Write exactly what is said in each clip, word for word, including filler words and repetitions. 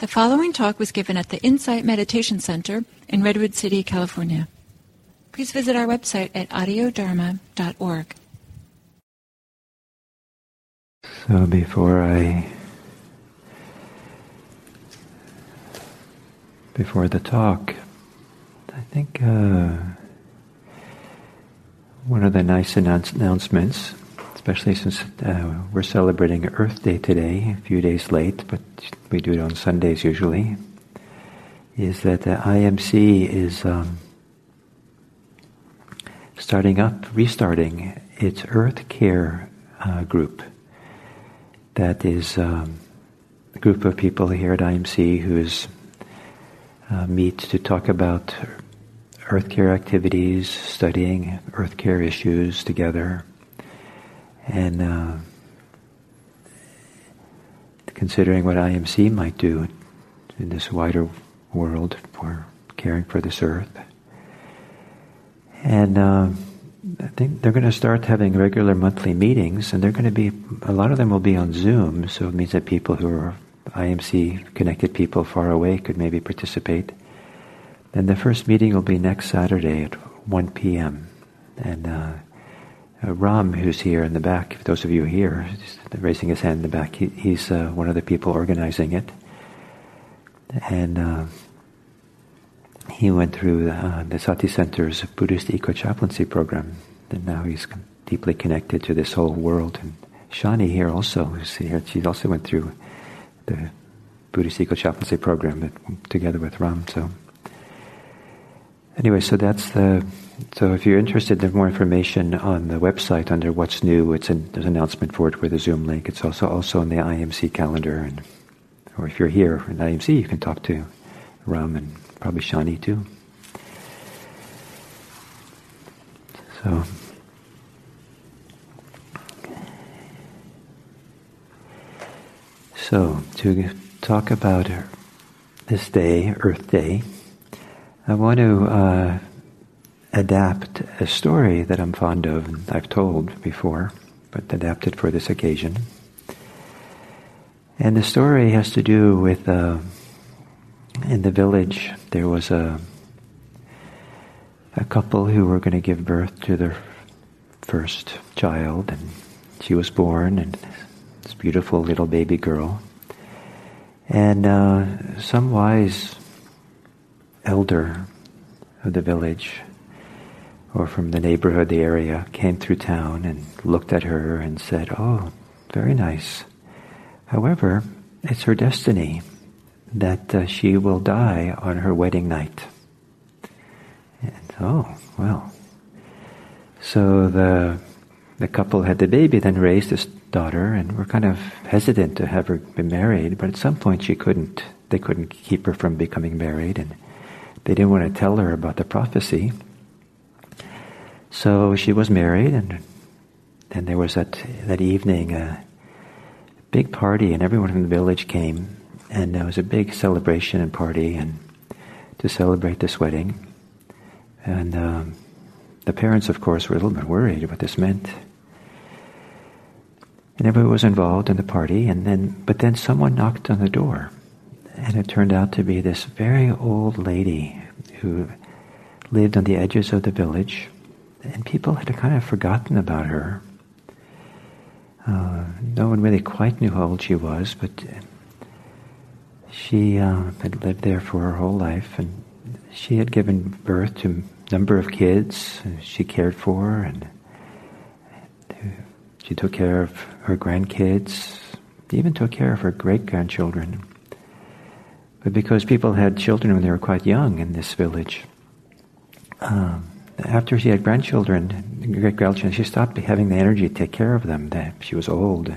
The following talk was given at the Insight Meditation Center in Redwood City, California. Please visit our website at audio dharma dot org. So before I, before the talk, I think uh, one of the nice announce- announcements, especially since uh, we're celebrating Earth Day today, a few days late, but we do it on Sundays usually, is that the I M C is um, starting up, restarting its Earth Care uh, group. That is um, a group of people here at I M C who's uh, meet to talk about Earth Care activities, studying Earth Care issues together, and uh, considering what I M C might do in this wider world for caring for this earth. And uh, I think they're going to start having regular monthly meetings, and they're going to be, a lot of them will be on Zoom, so it means that people who are I M C-connected people far away could maybe participate. And the first meeting will be next Saturday at one p.m. And uh, uh, Ram, who's here in the back, for those of you here, raising his hand in the back, he, he's uh, one of the people organizing it. And uh, he went through uh, the Sati Center's Buddhist Eco-Chaplaincy program, and now he's deeply connected to this whole world. And Shani here also, who's here, she also went through the Buddhist Eco-Chaplaincy program together with Ram. So anyway, so that's the. So if you're interested, there's more information on the website under What's New. It's an, there's an announcement for it with a Zoom link. It's also also on the I M C calendar, and or if you're here in I M C, you can talk to Ram and probably Shani too. So, so to talk about this day, Earth Day, I want to uh, adapt a story that I'm fond of and I've told before, but adapted for this occasion. And the story has to do with uh, in the village there was a a couple who were going to give birth to their first child, and she was born, and this beautiful little baby girl. And uh, some wise elder of the village, or from the neighborhood, the area, came through town and looked at her and said, "Oh, very nice. However, it's her destiny that uh, she will die on her wedding night." And, oh, well. So the the couple had the baby, then raised this daughter, and were kind of hesitant to have her be married, but at some point she couldn't, they couldn't keep her from becoming married, and they didn't want to tell her about the prophecy. So she was married, and then there was that, that evening a big party, and everyone in the village came, and there was a big celebration and party and to celebrate this wedding. And um, the parents, of course, were a little bit worried what this meant. And everyone was involved in the party, and then, but then someone knocked on the door, and it turned out to be this very old lady who lived on the edges of the village, and people had kind of forgotten about her. Uh, no one really quite knew how old she was, but she uh, had lived there for her whole life, and she had given birth to a number of kids she cared for, and she took care of her grandkids, even took care of her great-grandchildren. But because people had children when they were quite young in this village, um, after she had grandchildren, great-grandchildren, she stopped having the energy to take care of them. That she was old.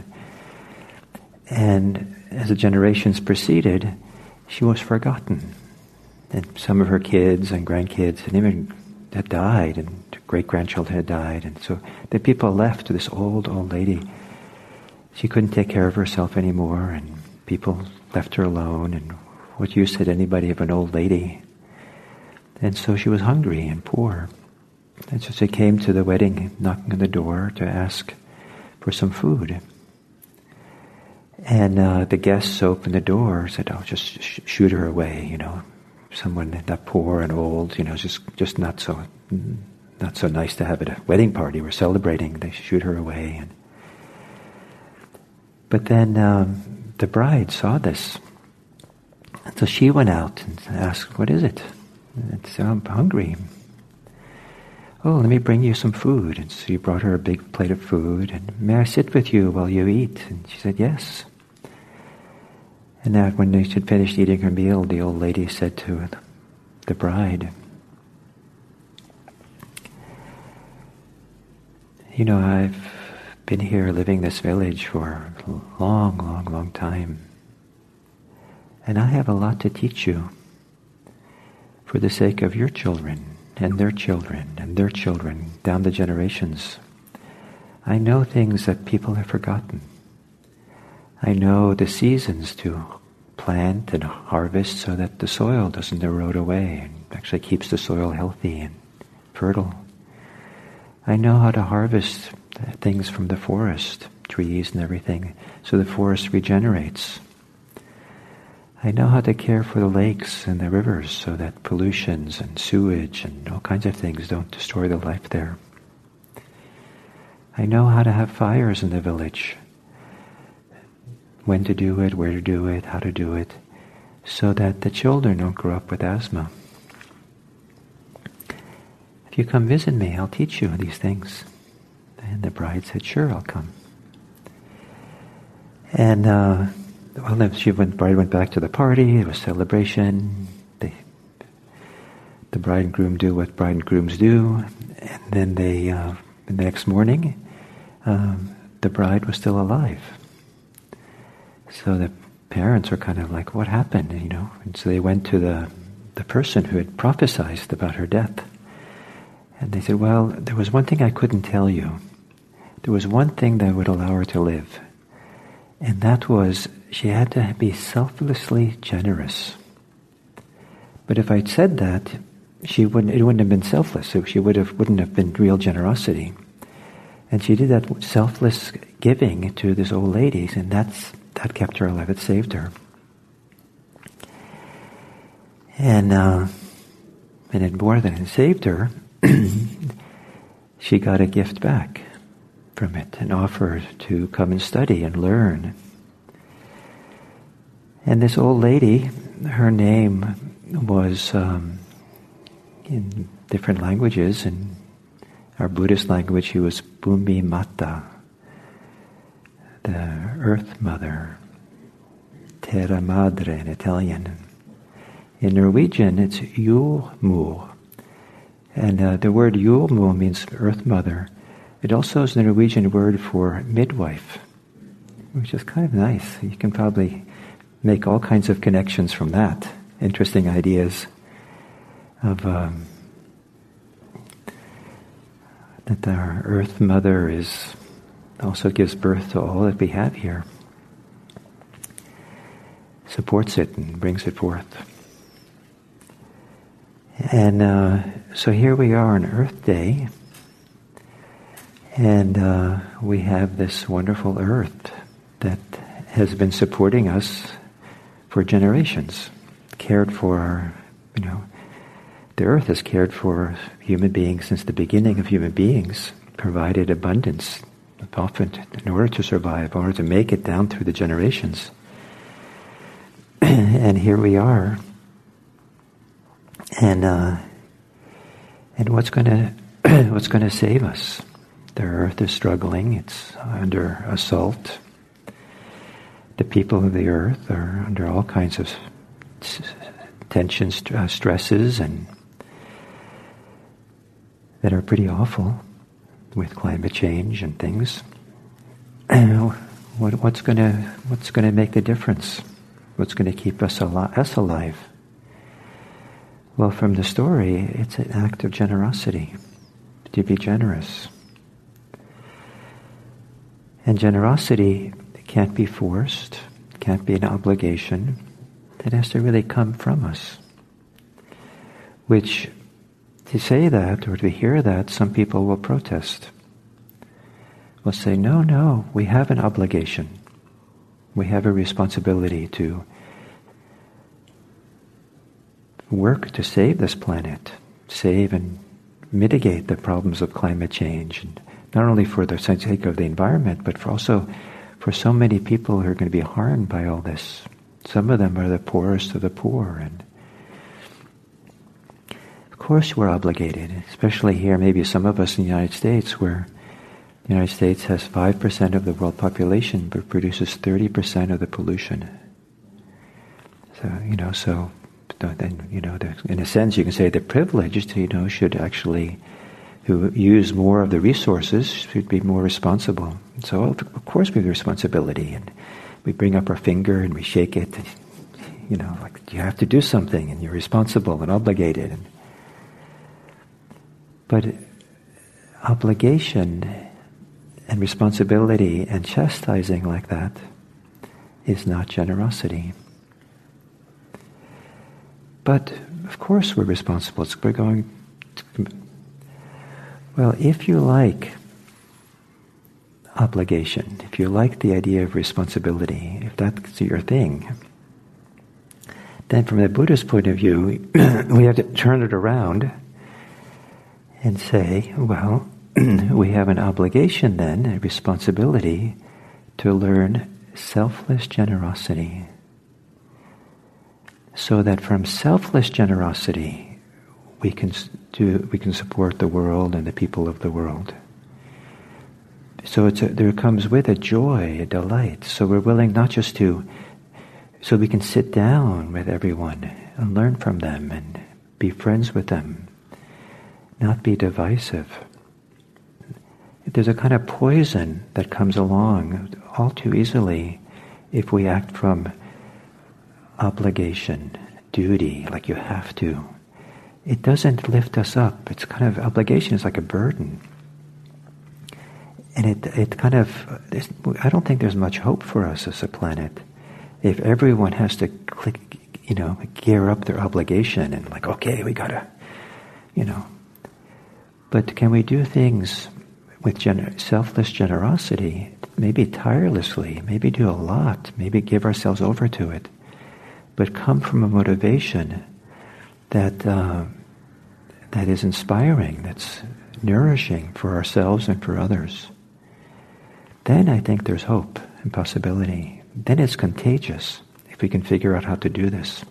And as the generations proceeded, she was forgotten. And some of her kids and grandkids and even had died, and great-grandchildren had died. And so the people left to this old, old lady. She couldn't take care of herself anymore, and people left her alone. And what use had anybody of an old lady? And so she was hungry and poor. And so she came to the wedding, knocking on the door to ask for some food. And uh, the guests opened the door, said, "Oh, just sh- shoot her away," you know. Someone that poor and old, you know, just just not so not so nice to have at a wedding party. We're celebrating. They shoot her away. And but then um, the bride saw this, and so she went out and asked, "What is it?" And said, "I'm hungry." "Oh, let me bring you some food." And so he brought her a big plate of food. And, "May I sit with you while you eat?" And she said, "Yes." And that when she had finished eating her meal, the old lady said to the bride, "You know, I've been here living this village for a long, long, long time. And I have a lot to teach you for the sake of your children and their children and their children down the generations. I know things that people have forgotten. I know the seasons to plant and harvest so that the soil doesn't erode away and actually keeps the soil healthy and fertile. I know how to harvest things from the forest, trees and everything, so the forest regenerates. I know how to care for the lakes and the rivers so that pollutions and sewage and all kinds of things don't destroy the life there. I know how to have fires in the village, when to do it, where to do it, how to do it, so that the children don't grow up with asthma. If you come visit me, I'll teach you these things." And the bride said, "Sure, I'll come." And uh, well, then she went. Bride went back to the party. It was celebration. They, the bride and groom do what bride and grooms do, and then they. Uh, the next morning, um, the bride was still alive. So the parents were kind of like, "What happened?" You know, and so they went to the the person who had prophesied about her death, and they said, "Well, there was one thing I couldn't tell you. There was one thing that would allow her to live, and that was she had to be selflessly generous. But if I'd said that, she wouldn't. It wouldn't have been selfless. So she would have wouldn't have been real generosity. And she did that selfless giving to this old lady, and that's." That kept her alive. It saved her. And uh, and it more than it saved her, she got a gift back from it, an offer to come and study and learn. And this old lady, her name was um, in different languages. In our Buddhist language, she was Bhumi Mata, the Earth Mother, Terra Madre in Italian. In Norwegian, it's Julmor. And uh, the word Julmor means Earth Mother. It also is the Norwegian word for midwife, which is kind of nice. You can probably make all kinds of connections from that. Interesting ideas of um, that our Earth Mother is also gives birth to all that we have here, supports it and brings it forth. And uh, so here we are on Earth Day, and uh, we have this wonderful earth that has been supporting us for generations, cared for our, you know, the earth has cared for human beings since the beginning of human beings, provided abundance, often in order to survive, in order to make it down through the generations. And here we are. And uh, and what's going to what's going to save us? The earth is struggling; it's under assault. The people of the earth are under all kinds of s- tensions, uh, stresses, and that are pretty awful, with climate change and things. And what, what's going to what's going to make the difference? What's going to keep us, al- us alive? Well, from the story, it's an act of generosity, to be generous. And generosity can't be forced, can't be an obligation. It has to really come from us. Which, to say that or to hear that, some people will protest. Will say, no, no, we have an obligation. We have a responsibility to work to save this planet, save and mitigate the problems of climate change, and not only for the sake of the environment, but for also for so many people who are going to be harmed by all this. Some of them are the poorest of the poor, and of course we're obligated, especially here, maybe some of us in the United States, where the United States has five percent of the world population, but produces thirty percent of the pollution. So, you know, so then, you know, the, in a sense, you can say the privileged, you know, should actually, who use more of the resources, should be more responsible. So, of course, we have the responsibility, and we bring up our finger and we shake it. And, you know, like you have to do something, and you're responsible and obligated. And, but obligation and responsibility and chastising like that is not generosity. But, of course, we're responsible. We're going to, well, if you like obligation, if you like the idea of responsibility, if that's your thing, then from the Buddhist point of view, we have to turn it around and say, well, we have an obligation then, a responsibility, to learn selfless generosity. So that from selfless generosity, we can do, we can support the world and the people of the world. So it's a, there comes with a joy, a delight. So we're willing not just to, so we can sit down with everyone and learn from them and be friends with them, not be divisive. There's a kind of poison that comes along all too easily if we act from obligation, duty, like you have to. It doesn't lift us up. It's kind of, obligation is like a burden. And it it kind of, I don't think there's much hope for us as a planet if everyone has to click, you know, gear up their obligation and like, okay, we gotta, you know. But can we do things with gener- selfless generosity, maybe tirelessly, maybe do a lot, maybe give ourselves over to it, but come from a motivation that uh, that is inspiring, that's nourishing for ourselves and for others. Then I think there's hope and possibility. Then it's contagious if we can figure out how to do this.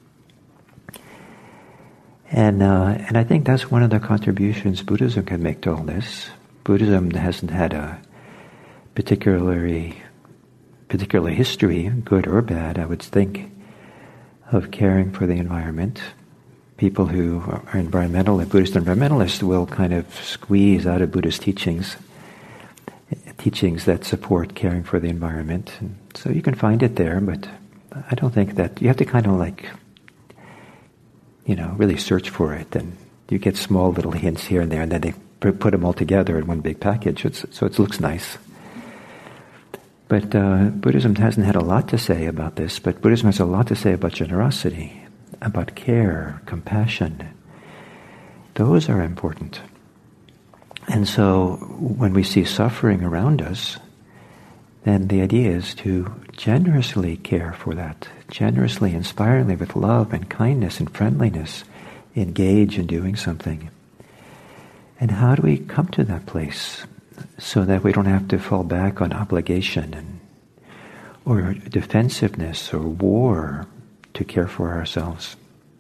And uh, and I think that's one of the contributions Buddhism can make to all this. Buddhism hasn't had a particularly particular history, good or bad, I would think, of caring for the environment. People who are environmental, Buddhist environmentalists will kind of squeeze out of Buddhist teachings, teachings that support caring for the environment. And so you can find it there, but I don't think that, you have to kind of like, you know, really search for it, and you get small little hints here and there, and then they put them all together in one big package, it's, so it looks nice. But uh, Buddhism hasn't had a lot to say about this, but Buddhism has a lot to say about generosity, about care, compassion. Those are important. And so when we see suffering around us, then the idea is to generously care for that, generously, inspiringly, with love and kindness and friendliness, engage in doing something. And how do we come to that place so that we don't have to fall back on obligation and or defensiveness or war to care for ourselves?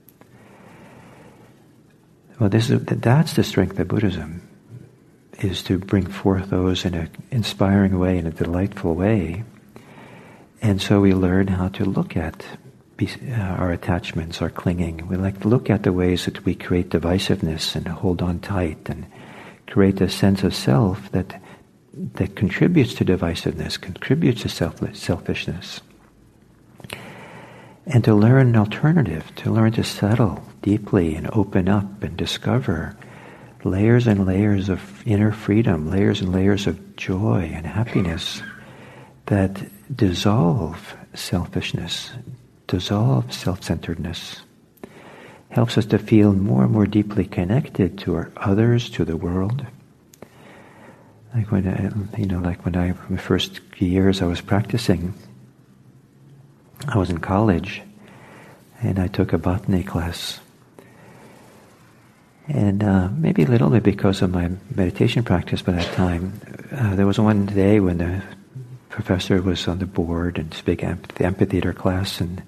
Well, this is, that's the strength of Buddhism, is to bring forth those in an inspiring way, in a delightful way. And so we learn how to look at our attachments, our clinging. We like to look at the ways that we create divisiveness and hold on tight and create a sense of self that that contributes to divisiveness, contributes to selfless, selfishness. And to learn an alternative, to learn to settle deeply and open up and discover layers and layers of inner freedom, layers and layers of joy and happiness that dissolve selfishness, dissolve self-centeredness, helps us to feel more and more deeply connected to our others, to the world. Like when I, you know, like when I, the first years I was practicing, I was in college, and I took a botany class. And uh, maybe a little bit because of my meditation practice by that time, uh, there was one day when the professor was on the board and big amp- the amphitheater class, and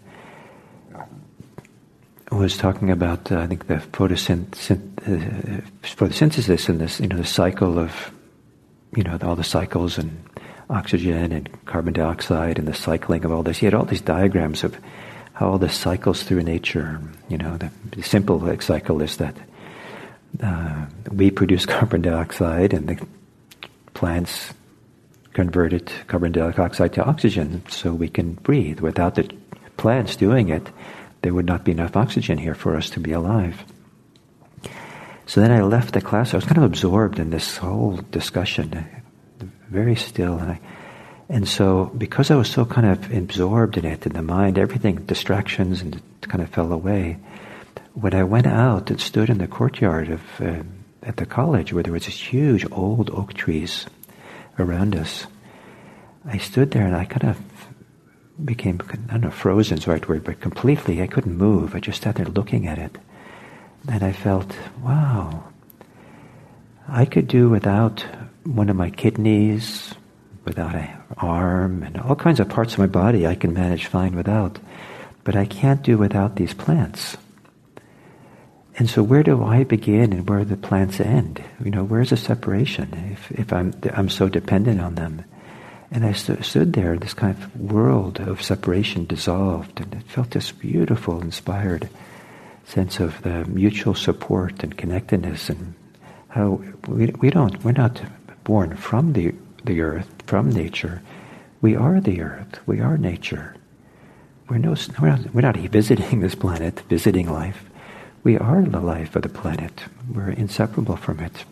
was talking about uh, I think the photosynth- uh, photosynthesis and this, you know, the cycle of, you know, all the cycles and oxygen and carbon dioxide and the cycling of all this. He had all these diagrams of how all this cycles through nature. You know, the, the simple like, cycle is that uh, we produce carbon dioxide and the plants convert it, carbon dioxide to oxygen, so we can breathe. Without the plants doing it, there would not be enough oxygen here for us to be alive. So then I left the class. I was kind of absorbed in this whole discussion, very still. And, I, and so because I was so kind of absorbed in it, in the mind, everything, distractions, and it kind of fell away. When I went out and stood in the courtyard of uh, at the college, where there was these huge old oak trees around us, I stood there and I kind of became, I don't know, frozen is the right word, but completely, I couldn't move. I just sat there looking at it. And I felt, wow, I could do without one of my kidneys, without an arm, and all kinds of parts of my body I can manage fine without. But I can't do without these plants. And so where do I begin and where do the plants end? You know, where's the separation if, if I'm, I'm so dependent on them? And I st- stood there, this kind of world of separation dissolved, and it felt this beautiful, inspired sense of the mutual support and connectedness, and how we we don't we're not born from the the earth, from nature. We are the earth. We are nature. We're no we're not we're not visiting this planet, visiting life. We are the life of the planet. We're inseparable from it.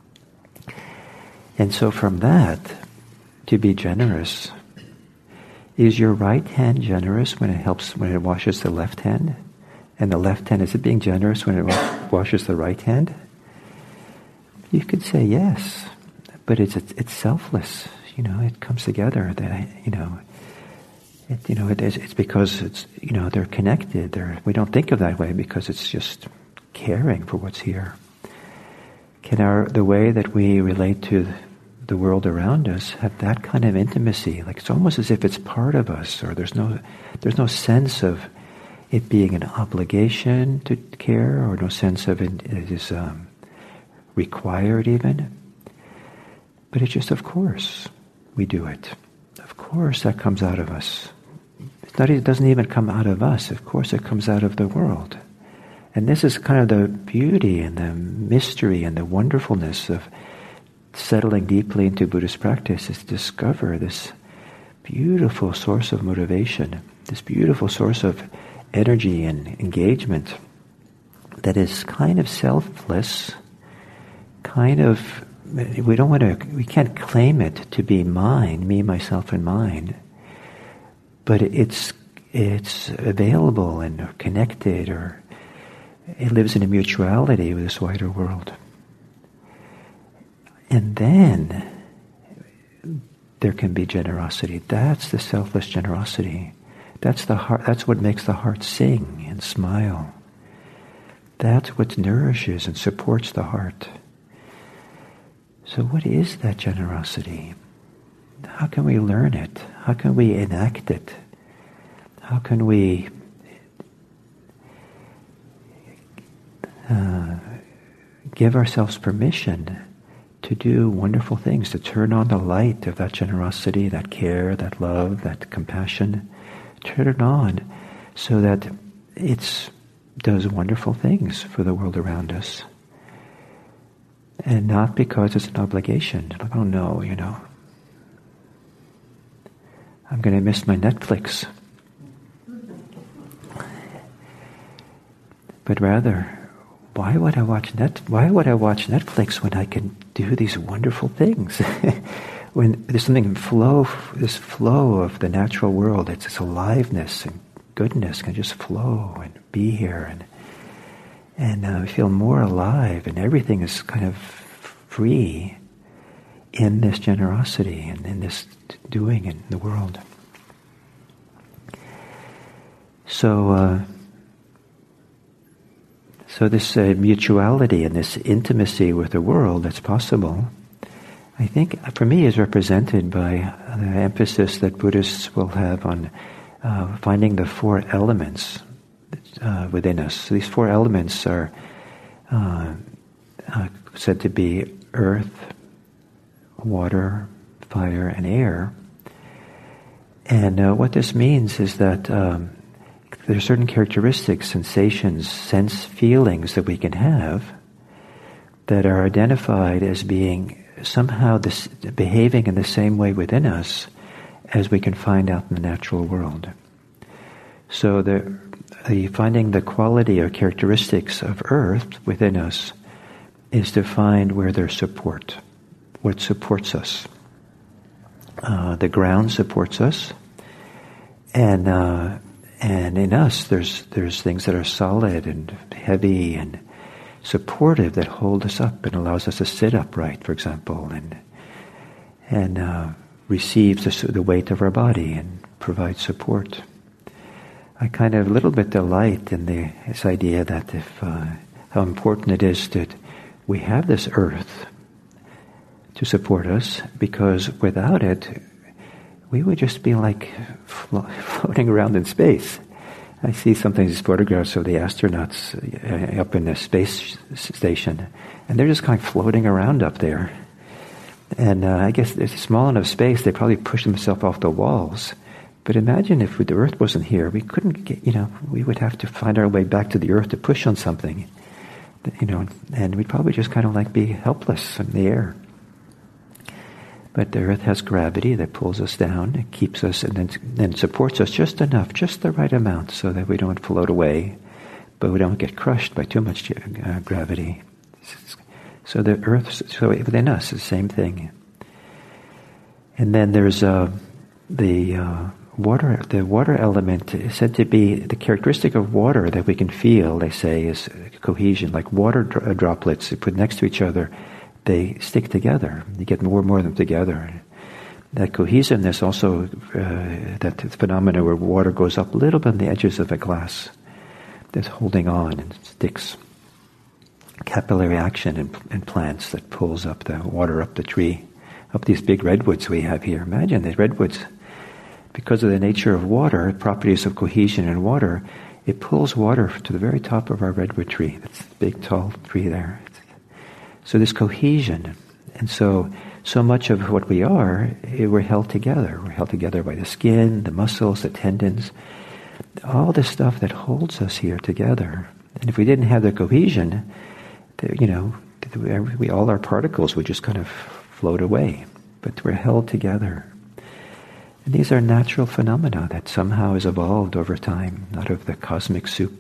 And so from that, to be generous, is your right hand generous when it helps, when it washes the left hand? And the left hand, is it being generous when it washes the right hand? You could say yes, but it's it's, it's selfless. You know, it comes together. That you know, it, you know, it is. It's because it's you know they're connected. They're we don't think of that way because it's just caring for what's here. Can our the way that we relate to the world around us have that kind of intimacy? Like it's almost as if it's part of us, or there's no there's no sense of it being an obligation to care, or no sense of it is um, required even. But it's just, of course, we do it. Of course, that comes out of us. It's not, it doesn't even come out of us. Of course, it comes out of the world. And this is kind of the beauty and the mystery and the wonderfulness of settling deeply into Buddhist practice, is to discover this beautiful source of motivation, this beautiful source of energy and engagement that is kind of selfless, kind of, we don't want to, we can't claim it to be mine, me, myself, and mine, but it's it's available and connected, or it lives in a mutuality with this wider world. And then there can be generosity. That's the selfless generosity. That's the heart. That's what makes the heart sing and smile. That's what nourishes and supports the heart. So what is that generosity? How can we learn it? How can we enact it? How can we uh, give ourselves permission to do wonderful things, to turn on the light of that generosity, that care, that love, that compassion, turn it on so that it does wonderful things for the world around us. And not because it's an obligation. Like, oh no, you know, I'm going to miss my Netflix. But rather, why would I watch net? Why would I watch Netflix when I can do these wonderful things? When there's something flow, this flow of the natural world, it's this aliveness and goodness can just flow and be here, and and uh, feel more alive, and everything is kind of free in this generosity and in this doing in the world. So, uh, so this uh, mutuality and this intimacy with the world that's possible, I think, for me, is represented by the emphasis that Buddhists will have on uh, finding the four elements uh, within us. So these four elements are uh, uh, said to be earth, water, fire, and air. And uh, what this means is that um, there are certain characteristics, sensations, sense feelings that we can have that are identified as being somehow this, behaving in the same way within us as we can find out in the natural world. So the, the finding the quality or characteristics of earth within us is to find where there's support, what supports us. Uh, the ground supports us, and uh, and in us there's there's things that are solid and heavy and supportive that hold us up and allows us to sit upright, for example, and and uh, receives the, the weight of our body and provides support. I kind of a little bit delight in the, this idea that if uh, how important it is that we have this earth to support us, because without it, we would just be like flo- floating around in space. I see sometimes these photographs of the astronauts uh, up in the space station, and they're just kind of floating around up there. And uh, I guess there's a small enough space, they probably push themselves off the walls. But imagine if the Earth wasn't here, we couldn't get, you know, we would have to find our way back to the Earth to push on something, you know, and we'd probably just kind of like be helpless in the air. But the Earth has gravity that pulls us down, it keeps us, and then, then supports us just enough, just the right amount, so that we don't float away, but we don't get crushed by too much uh, gravity. So the Earth, so within us, is the same thing. And then there's uh, the uh, water. The water element is said to be the characteristic of water that we can feel. They say is cohesion, like water dro- droplets put next to each other. They stick together. You get more and more of them together. That cohesiveness also, uh, that phenomena where water goes up a little bit on the edges of a glass, that's holding on and sticks. Capillary action in, in plants that pulls up the water up the tree, up these big redwoods we have here. Imagine these redwoods, because of the nature of water, properties of cohesion in water, it pulls water to the very top of our redwood tree. That's a big, tall tree there. So this cohesion, and so so much of what we are, we're held together. We're held together by the skin, the muscles, the tendons, all the stuff that holds us here together. And if we didn't have the cohesion, you know, we, all our particles would just kind of float away. But we're held together. And these are natural phenomena that somehow has evolved over time out of the cosmic soup.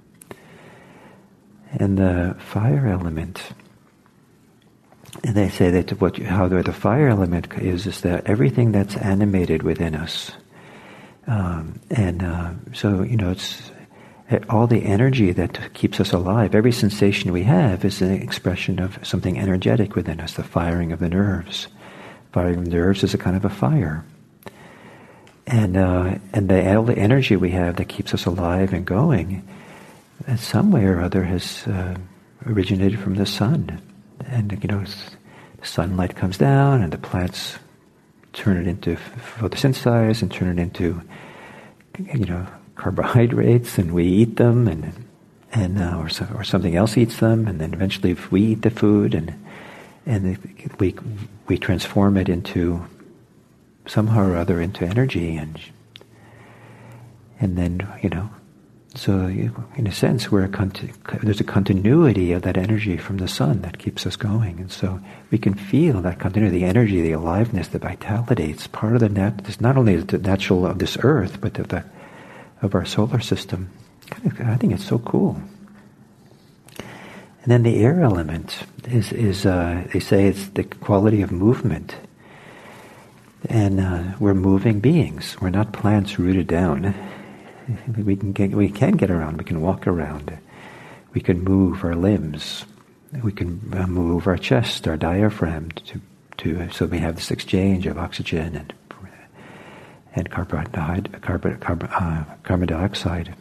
And the fire element, and they say that what how the fire element is is that everything that's animated within us, um, and uh, so you know it's all the energy that keeps us alive. Every sensation we have is an expression of something energetic within us. The firing of the nerves, firing of the nerves is a kind of a fire, and uh, and the all the energy we have that keeps us alive and going, in some way or other has uh, originated from the sun. And, you know, the sunlight comes down and the plants turn it into photosynthesize and turn it into, you know, carbohydrates, and we eat them, and and uh, or, so, or something else eats them, and then eventually we eat the food, and and we we transform it into somehow or other into energy, and and then, you know, so you, in a sense, we're a conti- there's a continuity of that energy from the sun that keeps us going, and so we can feel that continuity, the energy, the aliveness, the vitality. It's part of the nat- it's not only the natural of this earth, but of the of our solar system. I think it's so cool. And then the air element is is uh, they say it's the quality of movement, and uh, we're moving beings. We're not plants rooted down. We can get, we can get around. We can walk around. We can move our limbs. We can uh, move our chest, our diaphragm, to to so we have this exchange of oxygen, and and carbon, carbon, carbon, uh, carbon dioxide.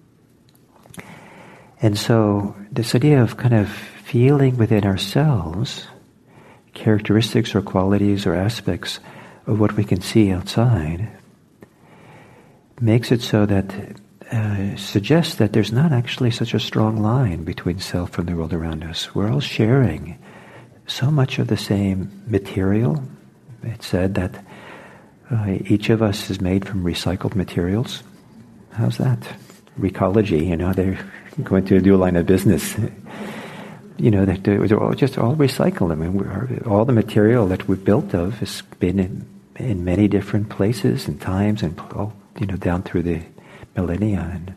And so this idea of kind of feeling within ourselves characteristics or qualities or aspects of what we can see outside makes it so that uh, suggests that there's not actually such a strong line between self and the world around us. We're all sharing so much of the same material. It's said that uh, each of us is made from recycled materials. How's that? Recology, you know, they're going to do a line of business. You know, that they're all just all recycled. I mean, we're, all the material that we've built of has been in, in many different places and times, and all, you know, down through the millennia. And,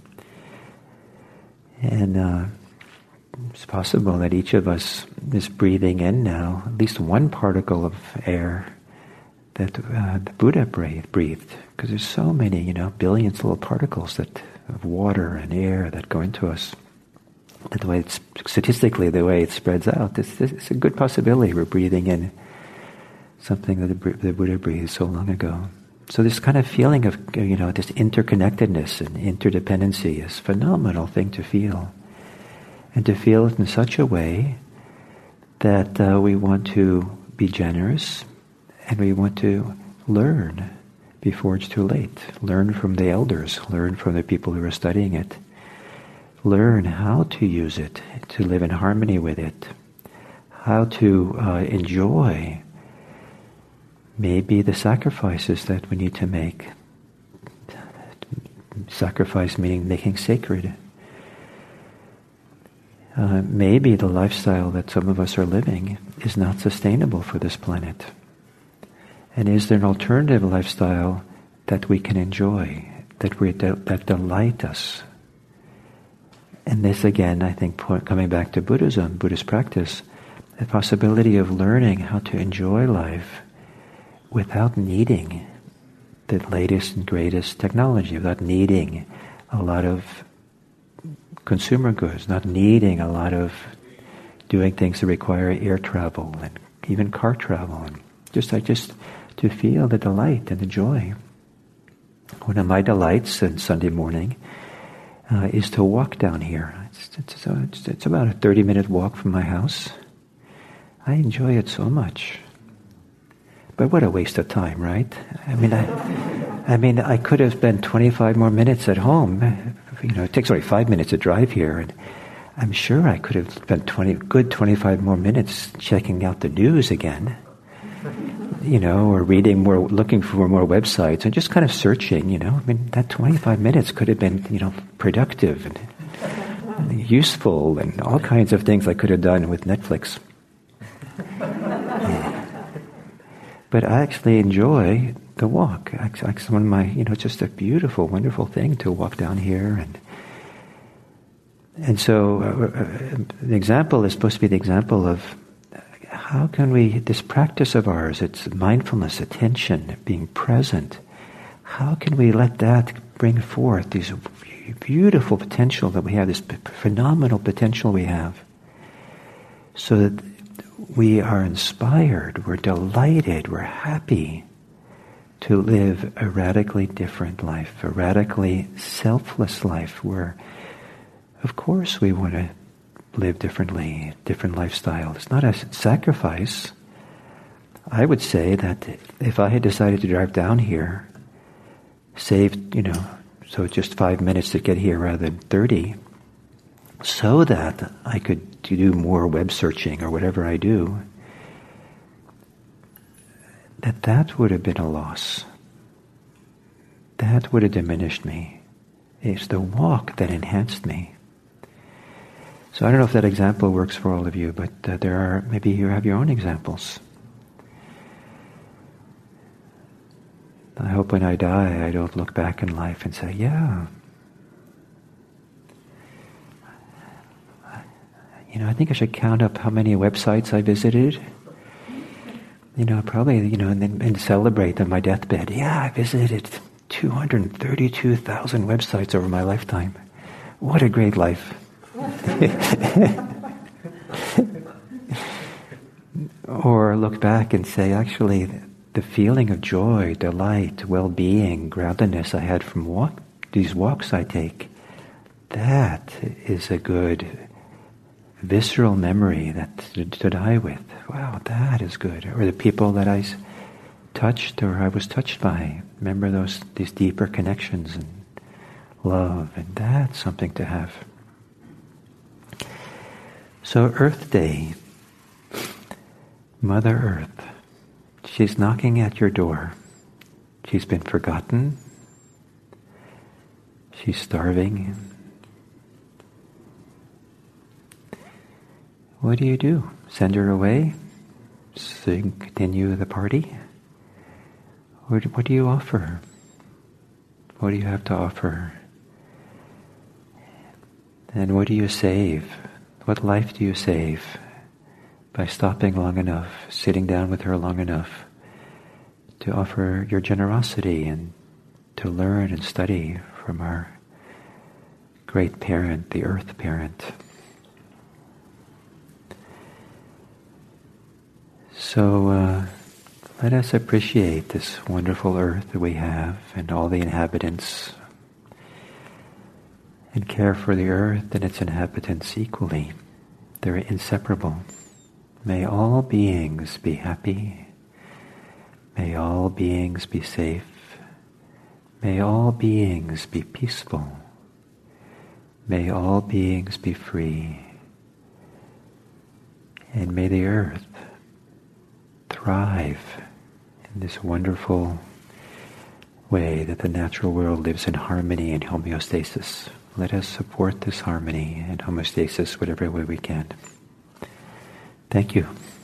and uh, it's possible that each of us is breathing in now at least one particle of air that uh, the Buddha breathed, breathed. Because there's so many, you know, billions of little particles that of water and air that go into us. That the way it's statistically, the way it spreads out, it's, it's a good possibility we're breathing in something that the, the Buddha breathed so long ago. So this kind of feeling of, you know, this interconnectedness and interdependency is a phenomenal thing to feel. And to feel it in such a way that uh, we want to be generous and we want to learn before it's too late. Learn from the elders, learn from the people who are studying it. Learn how to use it, to live in harmony with it, how to uh, enjoy maybe the sacrifices that we need to make. Sacrifice meaning making sacred. Uh, maybe the lifestyle that some of us are living is not sustainable for this planet. And is there an alternative lifestyle that we can enjoy, that we that delight us? And this again, I think, coming back to Buddhism, Buddhist practice, the possibility of learning how to enjoy life without needing the latest and greatest technology, without needing a lot of consumer goods, not needing a lot of doing things that require air travel and even car travel. And just, I just to feel the delight and the joy. One of my delights on Sunday morning Uh, is to walk down here. It's, it's, it's, it's about a thirty-minute walk from my house. I enjoy it so much. But what a waste of time, right? I mean, I, I mean, I could have spent twenty-five more minutes at home. You know, it takes only five minutes to drive here, and I'm sure I could have spent twenty, good twenty-five more minutes checking out the news again. You know, or reading more, looking for more websites, and just kind of searching, you know. I mean, that twenty-five minutes could have been, you know, productive and useful and all kinds of things I could have done with Netflix. Yeah. But I actually enjoy the walk. It's one of my, you know, it's just a beautiful, wonderful thing to walk down here. And and so uh, the example is supposed to be the example of how can we, this practice of ours, it's mindfulness, attention, being present, how can we let that bring forth these beautiful potential that we have, this phenomenal potential we have, so that we are inspired, we're delighted, we're happy to live a radically different life, a radically selfless life where, of course, we want to live differently, different lifestyle. It's not a sacrifice. I would say that if I had decided to drive down here, saved, you know, so just five minutes to get here rather than thirty, so that I could do more web searching or whatever I do, that that would have been a loss. That would have diminished me. It's the walk that enhanced me. So I don't know if that example works for all of you, but uh, there are, maybe you have your own examples. I hope when I die I don't look back in life and say, yeah, you know, I think I should count up how many websites I visited. You know, probably, you know, and then and celebrate on my deathbed. Yeah, I visited two hundred thirty-two thousand websites over my lifetime. What a great life. Or look back and say, actually, the feeling of joy, delight, well-being, groundedness I had from walk, these walks I take, that is a good visceral memory that to, to die with. Wow, that is good. Or the people that I touched or I was touched by. Remember those these deeper connections and love, and that's something to have. So Earth Day, Mother Earth, she's knocking at your door. She's been forgotten. She's starving. What do you do? Send her away so you can continue the party? Or what do you offer her? What do you have to offer her? And what do you save? What life do you save by stopping long enough, sitting down with her long enough to offer your generosity and to learn and study from our great parent, the Earth Parent? So uh, let us appreciate this wonderful earth that we have and all the inhabitants, and care for the earth and its inhabitants equally. They're inseparable. May all beings be happy. May all beings be safe. May all beings be peaceful. May all beings be free. And may the earth thrive in this wonderful way that the natural world lives in harmony and homeostasis. Let us support this harmony and homeostasis whatever way we can. Thank you.